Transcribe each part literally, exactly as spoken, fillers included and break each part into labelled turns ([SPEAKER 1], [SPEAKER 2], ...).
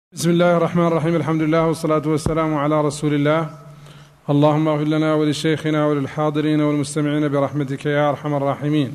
[SPEAKER 1] بسم الله الرحمن الرحيم. الحمد لله والصلاة والسلام على رسول الله. اللهم اغفر لنا ولشيخنا وللحاضرين والمستمعين برحمتك يا أرحم الراحمين.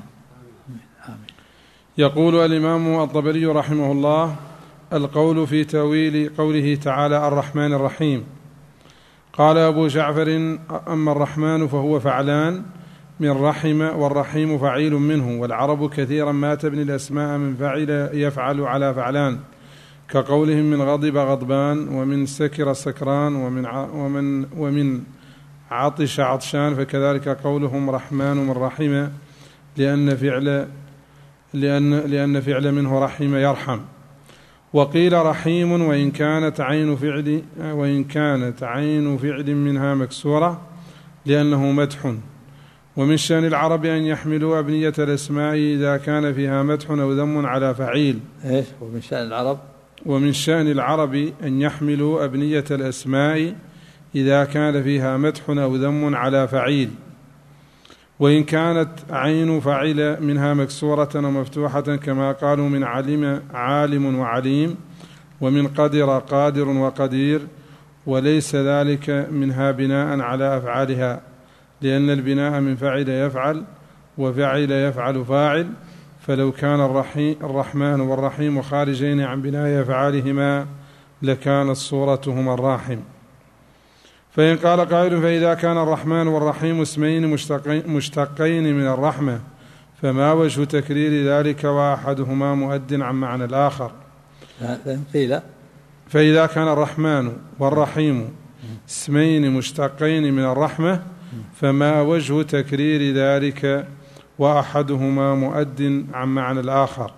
[SPEAKER 1] يقول الإمام الطبري رحمه الله: القول في تأويل قوله تعالى الرحمن الرحيم. قال أبو جعفر: أما الرحمن فهو فعلان من رحم، والرحيم فعيل منه، والعرب كثيرا ما تبني الأسماء من فعل يفعل على فعلان، كقولهم من غضب غضبان، ومن سكر سكران، ومن ومن ومن عطش عطشان، فكذلك قولهم رحمن من رحم، لأن فعل لأن لأن فعل منه رحم يرحم. وقيل رحيم وإن كانت عين فعل وإن كانت عين فعل منها مكسورة لأنه مدح. ومن شأن العرب أن يحملوا أبنية الأسماء إذا كان فيها مدح أو ذم على فعيل.
[SPEAKER 2] إيش ومن شأن العرب
[SPEAKER 1] ومن شأن العرب أن يحملوا أبنية الأسماء إذا كان فيها مدح أو ذم على فعيل، وإن كانت عين فعل منها مكسورة ومفتوحة، كما قالوا من علم عالم وعليم، ومن قدر قادر وقدير، وليس ذلك منها بناء على أفعالها، لأن البناء من فعل يفعل، وفعل يفعل فاعل، فلو كان الرحمن والرحيم خارجين عن بناء أفعالهما لكانت صورتهما الراحم. فإن قال قائل: فإذا كان الرحمن والرحيم اسمين مشتقين من الرحمة، فما وجه تكرير ذلك وأحدهما مؤد عن معنى الآخر؟
[SPEAKER 2] قيل:
[SPEAKER 1] فإذا كان الرحمن والرحيم اسمين مشتقين من الرحمة، فما وجه تكرير ذلك وأحدهما مؤد عن معنى الآخر؟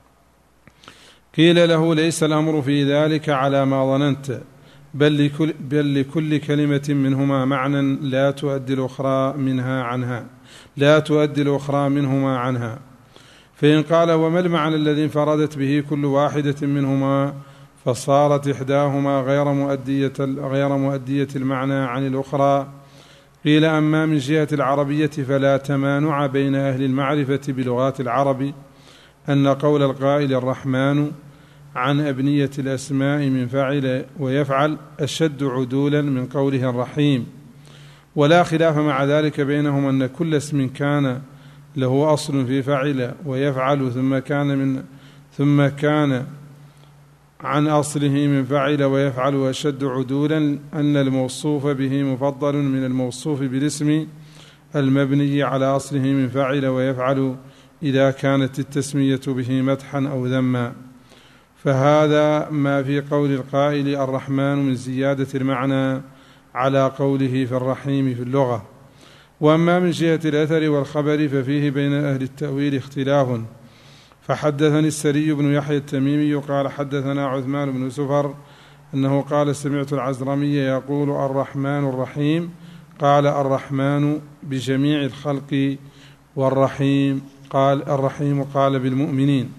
[SPEAKER 1] قيل له: ليس الأمر في ذلك على ما ظننت، بل لكل, بل لكل كلمة منهما معنى لا تؤدي الأخرى منها عنها لا تؤدي الأخرى منهما عنها. فإن قال: وما المعنى الذي انفردت به كل واحدة منهما فصارت إحداهما غير مؤدية, غير مؤدية المعنى عن الأخرى؟ قيل: أما من جهة العربية فلا تمانع بين أهل المعرفة بلغات العرب أن قول القائل الرحمن عن أبنية الأسماء من فعل ويفعل أشد عدولا من قوله الرحيم، ولا خلاف مع ذلك بينهم أن كل اسم كان له أصل في فعل ويفعل ثم كان من ثم كان عن أصله من فعل ويفعل أشد عدولا أن الموصوف به مفضل من الموصوف بالاسم المبني على أصله من فعل ويفعل إذا كانت التسمية به مدحا أو ذما. فهذا ما في قول القائل الرحمن من زيادة المعنى على قوله في الرحيم في اللغة. وأما من جهة الأثر والخبر ففيه بين أهل التأويل اختلاف. فحدثني السري بن يحيى التميمي قال: حدثنا عثمان بن سفر أنه قال: سمعت العزرمي يقول الرحمن الرحيم، قال الرحمن بجميع الخلق، والرحيم قال الرحيم قال بالمؤمنين.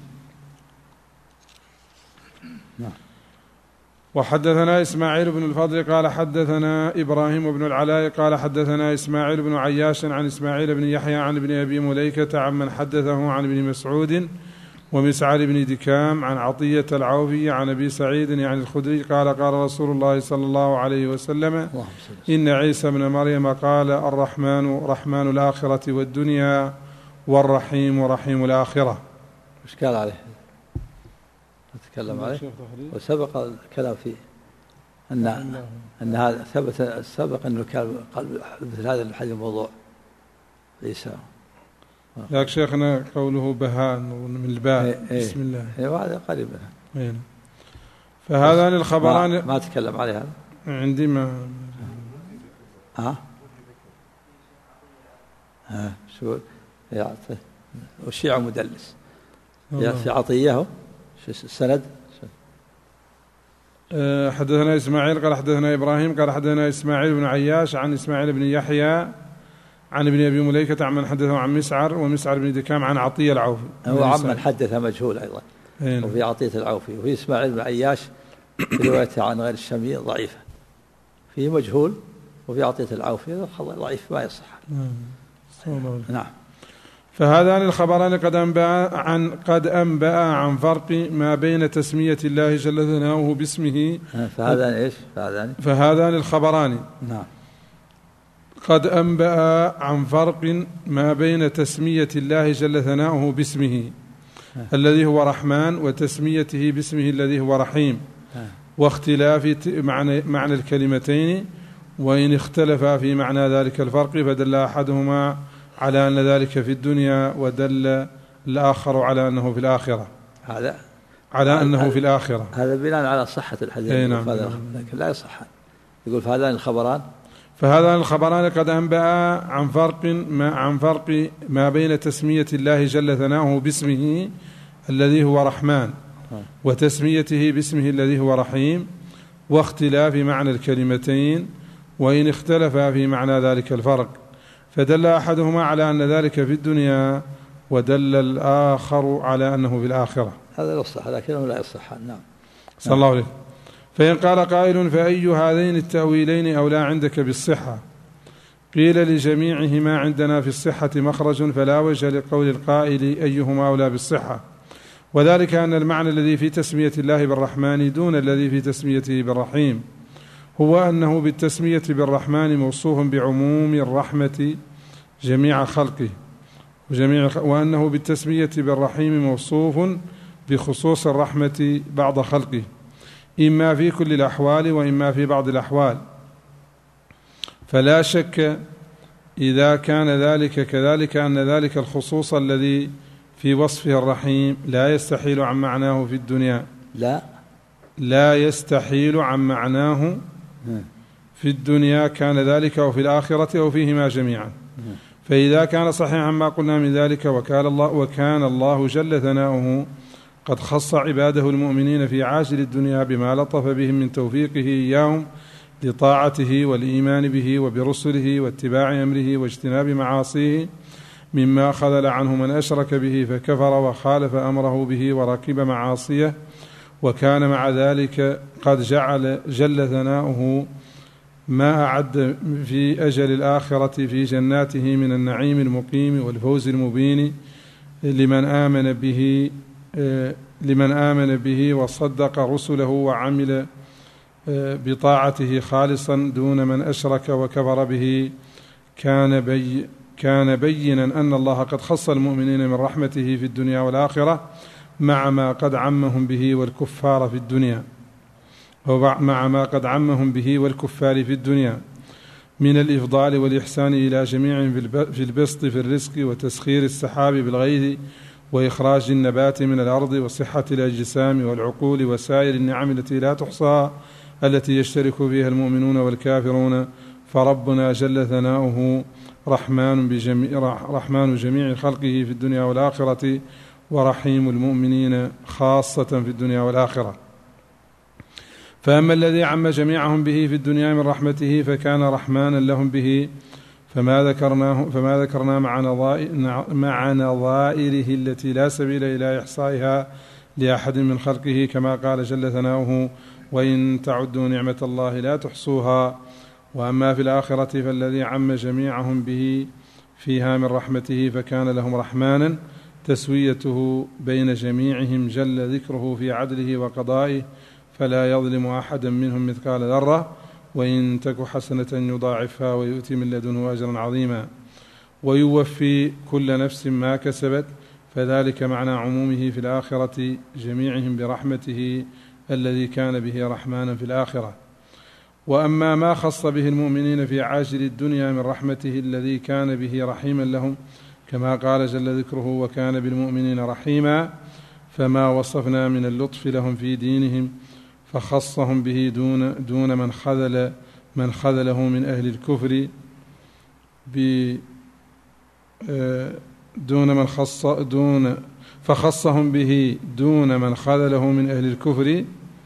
[SPEAKER 1] وحدثنا إسماعيل بن الفضل قال حدثنا إبراهيم بن العلاء قال حدثنا إسماعيل بن عياش عن إسماعيل بن يحيى عن ابن أبي مليكة عمن حدثه عن ابن مسعود ومسعر بن دكام عن عطية العوفي عن أبي سعيد يعني الخدري قال: قال رسول الله صلى الله عليه وسلم: إن عيسى بن مريم قال الرحمن رحمن الآخرة والدنيا، والرحيم رحيم الآخرة.
[SPEAKER 2] وش قال عليه؟ نتكلم عليه. وسبق الكلام فيه أن أن هذا ثبت سبق أنه كان قال مثل هذا الحديث موضوع عيسى.
[SPEAKER 1] يا شيخنا قوله بهاء من الباء
[SPEAKER 2] إيه
[SPEAKER 1] بسم الله.
[SPEAKER 2] إيه وهذا قريب منها.
[SPEAKER 1] إيه. فهذا للخبران
[SPEAKER 2] ما, ما تكلم عليه هذا
[SPEAKER 1] عندي ما
[SPEAKER 2] ها ها شو يعطي والشيع مدلس في عطيه السند.
[SPEAKER 1] حدثنا إسماعيل قال حدثنا إبراهيم قال حدثنا إسماعيل بن عياش عن إسماعيل بن يحيى عن ابن أبي مليكة عمن حدثه عن مسعر ومسعر بن دكام عن عطية العوفي.
[SPEAKER 2] هو عمن حدث مجهول أيضا. هنا. وفي عطية العوفي وفي إسماعيل بن عياش في روايته عن غير الشامي ضعيفة، في مجهول، وفي عطية العوفي ضعيف ما يصح.
[SPEAKER 1] نعم.
[SPEAKER 2] نعم.
[SPEAKER 1] فهذان الخبران قد أنبأ عن قد أنبأ عن فرق ما بين تسمية الله جل ثناؤه باسمه.
[SPEAKER 2] فهذان إيش؟ فهذان
[SPEAKER 1] فهذان الخبران
[SPEAKER 2] نعم
[SPEAKER 1] قد أنبأ عن فرق ما بين تسمية الله جل ثناؤه باسمه الذي هو رحمن وتسميته باسمه الذي هو رحيم، واختلاف معنى, معنى الكلمتين، وإن اختلفا في معنى ذلك الفرق فدل أحدهما على أن ذلك في الدنيا ودل الآخر على أنه في الآخرة.
[SPEAKER 2] هذا
[SPEAKER 1] على أنه في الآخرة.
[SPEAKER 2] هذا بناء على صحة الحديث.
[SPEAKER 1] نعم.
[SPEAKER 2] لكن لا يصح. يقول فهذان الخبران
[SPEAKER 1] فهذان الخبران قد أنبأ عن فرق ما عن فرق ما بين تسمية الله جل ثناؤه باسمه الذي هو رحمن وتسميته باسمه الذي هو رحيم، واختلاف معنى الكلمتين، وإن اختلفا في معنى ذلك الفرق فدل أحدهما على أن ذلك في الدنيا ودل الآخر على أنه في الآخرة.
[SPEAKER 2] هذا يصح لكنه لا يصح. نعم.
[SPEAKER 1] صلى الله عليه. فإن قال قائل فأي هذين التأويلين أولى عندك بالصحة؟ قيل لجميعهما عندنا في الصحة مخرج، فلا وجه لقول القائل أيهما أولى بالصحة، وذلك أن المعنى الذي في تسمية الله بالرحمن دون الذي في تسميته بالرحيم، هو أنه بالتسمية بالرحمن موصوف بعموم الرحمة جميع خلقه، وجميع وأنه بالتسمية بالرحيم موصوف بخصوص الرحمة بعض خلقه، إما في كل الأحوال وإما في بعض الأحوال. فلا شك إذا كان ذلك كذلك أن ذلك الخصوص الذي في وصفه الرحيم لا يستحيل عن معناه في الدنيا
[SPEAKER 2] لا
[SPEAKER 1] لا يستحيل عن معناه في الدنيا كان ذلك أو في الآخرة أو فيهما جميعا. فإذا كان صحيحا ما قلنا من ذلك وكان الله, وكان الله جل ثناؤه قد خص عباده المؤمنين في عاجل الدنيا بما لطف بهم من توفيقه إياهم لطاعته والإيمان به وبرسله واتباع أمره واجتناب معاصيه، مما خذل عنه من أشرك به فكفر وخالف أمره به وركب معاصيه، وكان مع ذلك قد جعل جل ثناؤه ما أعد في أجل الآخرة في جناته من النعيم المقيم والفوز المبين لمن آمن به لمن آمن به وصدق رسله وعمل بطاعته خالصا دون من أشرك وكفر به. كان بي كان بينا أن الله قد خص المؤمنين من رحمته في الدنيا والآخرة مع ما قد عمهم به والكفار في الدنيا ومع ما قد عمهم به والكفار في الدنيا من الإفضال والإحسان إلى جميع في البسط في الرزق وتسخير السحاب بالغيث وإخراج النبات من الأرض وصحة الأجسام والعقول وسائر النعم التي لا تحصى التي يشترك فيها المؤمنون والكافرون. فربنا جل ثناؤه رحمن بجميع رحمن جميع خلقه في الدنيا والآخرة ورحيم المؤمنين خاصة في الدنيا والآخرة. فأما الذي عم جميعهم به في الدنيا من رحمته فكان رحمانا لهم به، فما ذكرناه فما ذكرنا مع نظائر مع نظائره التي لا سبيل إلى إحصائها لأحد من خلقه، كما قال جل ثناؤه وإن تعدوا نعمة الله لا تحصوها. وأما في الآخرة فالذي عم جميعهم به فيها من رحمته فكان لهم رحمانا تسويته بين جميعهم جل ذكره في عدله وقضائه، فلا يظلم أحدا منهم مثقال ذرة، وإن تك حسنة يضاعفها ويؤتي من لدنه أجرا عظيما، ويوفي كل نفس ما كسبت، فذلك معنى عمومه في الآخرة جميعهم برحمته الذي كان به رحمانا في الآخرة. وأما ما خص به المؤمنين في عاجل الدنيا من رحمته الذي كان به رحيما لهم، كما قال جل ذكره وكان بالمؤمنين رحيما، فما وصفنا من اللطف لهم في دينهم فخصهم به دون دون من خذل من خذله من أهل الكفر ب دون من خص دون فخصهم به دون من خذله من أهل الكفر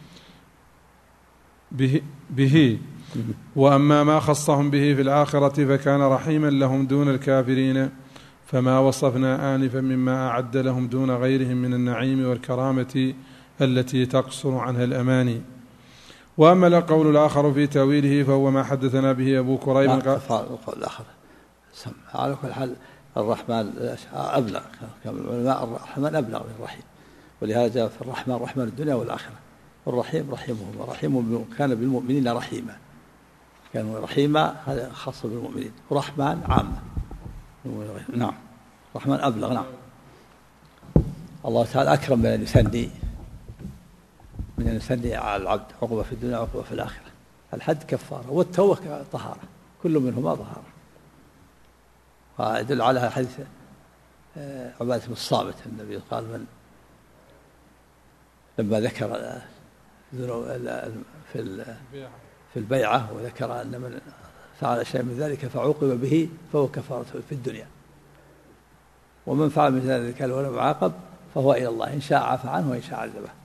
[SPEAKER 1] به, به وأما ما خصهم به في الآخرة فكان رحيما لهم دون الكافرين، فما وصفنا آنفا مما أعد لهم دون غيرهم من النعيم والكرامة التي تقصر عنها الأماني. وأما القول الآخر في تأويله فهو ما حدثنا به أبو كريب.
[SPEAKER 2] القول الآخر على كل حال الرحمن أبلغ، كما العلماء الرحمن أبلغ من الرحيم، ولهذا جاء في الرحمن رحمن الدنيا والآخرة، والرحيم رحيمهم، ورحيم كان بالمؤمنين رحيما، كان رحيما هذا خاص بالمؤمنين، ورحمن عامة. نعم الرحمن أبلغ. نعم الله تعالى أكرم من أن يثني من أن يثني على العبد عقوبة في الدنيا وعقوبة في الآخرة. الحد كفارة والتوبة طهارة، كل منهما طهارة. ويدل على حديث عبادة بن الصامت النبي قال من لما ذكر في في البيعة وذكر أن من فعل شيء من ذلك فعوقب به فهو كفارة في الدنيا، ومن فعل من ذلك ولم يعاقب فهو إلى الله إن شاء عفى عنه وإن شاء عذبه.